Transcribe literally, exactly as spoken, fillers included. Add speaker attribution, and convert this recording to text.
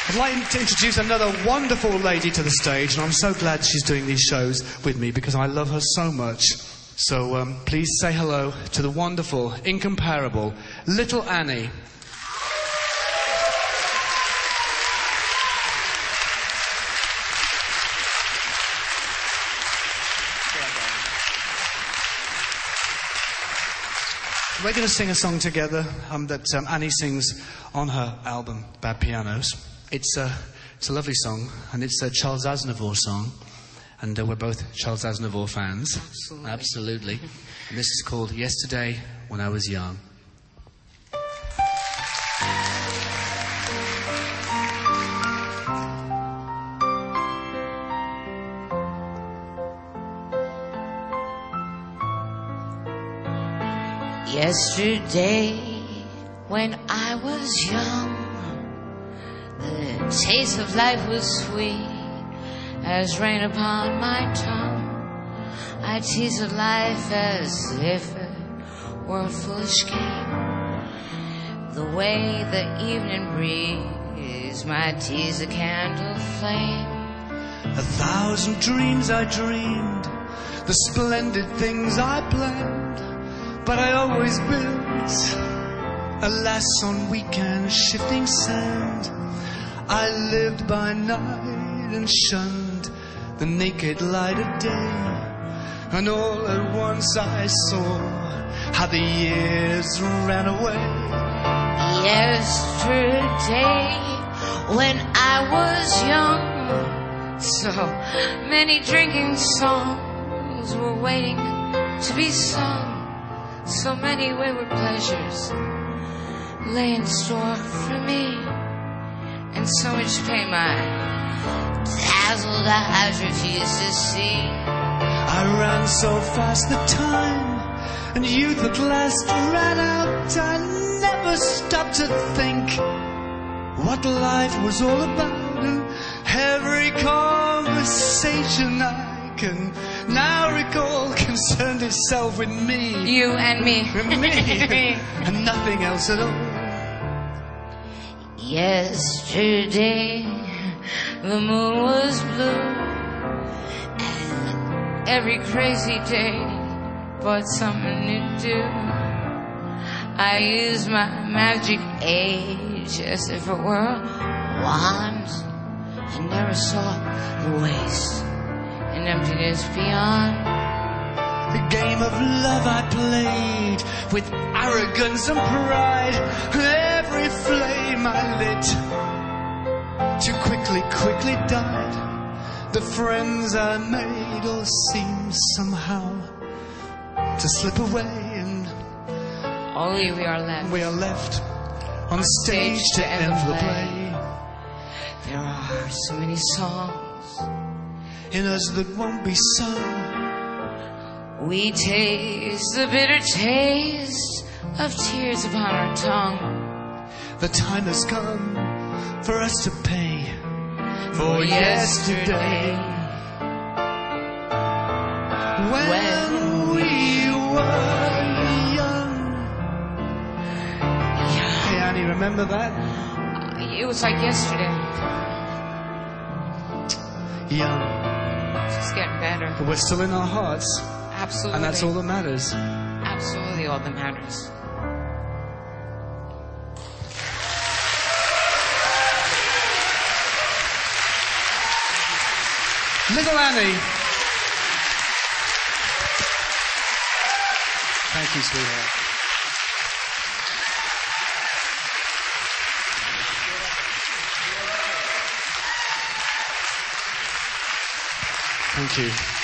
Speaker 1: I'd like to introduce another wonderful lady to the stage, and I'm so glad she's doing these shows with me because I love her so much. So um, please say hello to the wonderful, incomparable Little Annie. We're going to sing a song together um, that um, Annie sings on her album, Bad Pianos. It's a, it's a lovely song, and it's a Charles Aznavour song. And uh, we're both Charles Aznavour fans.
Speaker 2: Absolutely.
Speaker 1: Absolutely. And this is called Yesterday When I Was Young.
Speaker 2: Yesterday, when I was young, the taste of life was sweet as rain upon my tongue. I teased of life as if it were a foolish game. The way the evening breeze might tease a candle flame.
Speaker 1: A thousand dreams I dreamed, the splendid things I planned. But I always built, alas, on weak and shifting sand. I lived by night and shunned the naked light of day. And all at once I saw how the years ran away.
Speaker 2: Yesterday, when I was young, so many drinking songs were waiting to be sung. So many wayward pleasures lay in store for me, and so much pain my dazzled eyes refused to see.
Speaker 1: I ran so fast the time, and youth at last ran out. I never stopped to think what life was all about, and every conversation I can now recall concerned itself with me.
Speaker 2: You and me.
Speaker 1: me. And nothing else at all.
Speaker 2: Yesterday, the moon was blue, and every crazy day brought something new to do. I used my magic age as if it were a wand, and never saw the waste and emptiness beyond.
Speaker 1: The game of love I played with arrogance and pride. Every flame I lit too quickly, quickly died. The friends I made all seemed somehow to slip away, and
Speaker 2: only we are left.
Speaker 1: We are left on stage, stage to end the play.
Speaker 2: There are so many songs
Speaker 1: in us that won't be sung.
Speaker 2: We taste the bitter taste of tears upon our tongue.
Speaker 1: The time has come for us to pay for yesterday, when, when we were young.
Speaker 2: Yeah.
Speaker 1: Hey Annie, remember that?
Speaker 2: Uh, it was like yesterday.
Speaker 1: Young.
Speaker 2: It's just getting better.
Speaker 1: But we're still in our hearts.
Speaker 2: Absolutely.
Speaker 1: And that's all that matters.
Speaker 2: Absolutely all that matters.
Speaker 1: Little Annie. Thank you, sweetheart. Thank you.